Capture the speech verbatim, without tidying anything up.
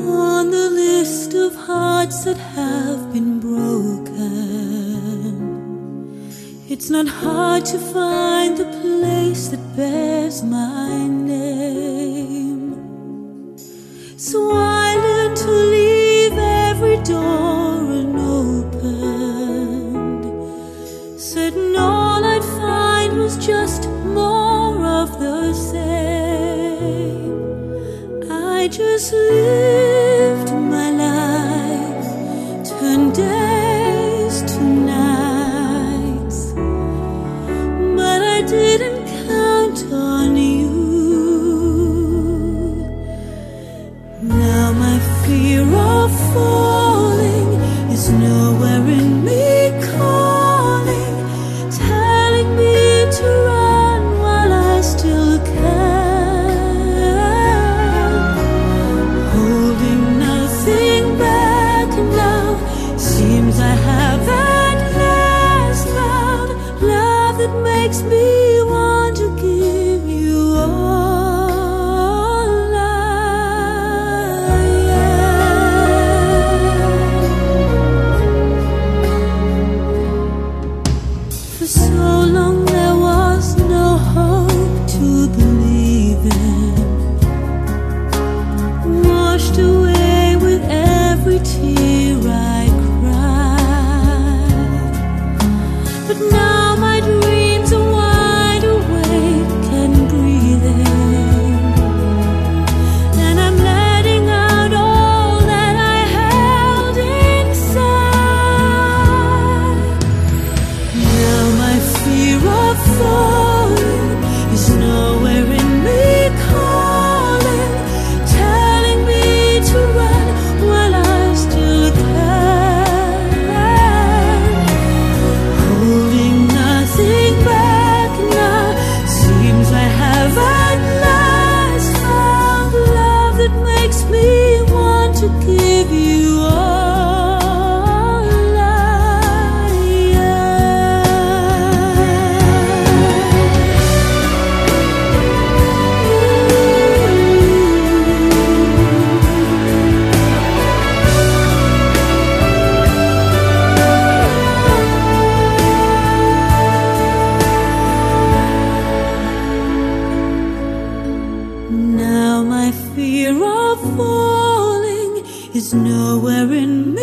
on the list of hearts that have been broken. It's not hard to find the place that bears my name. So I learned to leave every door unopened, certain all I'd find was just more of the same. I just lived my life, turned days to nights, but I didn't count on you. Now my fear of falling is nowhere in me calling, telling me to run while I still can, holding nothing back now. Seems I have at last found love that makes me want to give you all I am. For so long there was no hope to believe in, washed away with every tear I cried. But now my dreams are wide awake and breathing, and I'm letting out all that I held inside. Now my fear of falling is nowhere in me calling, telling me to run while I still can, holding nothing back now. Seems I have at last found love that makes me want to give you all I am. Now my fear of falling is nowhere in me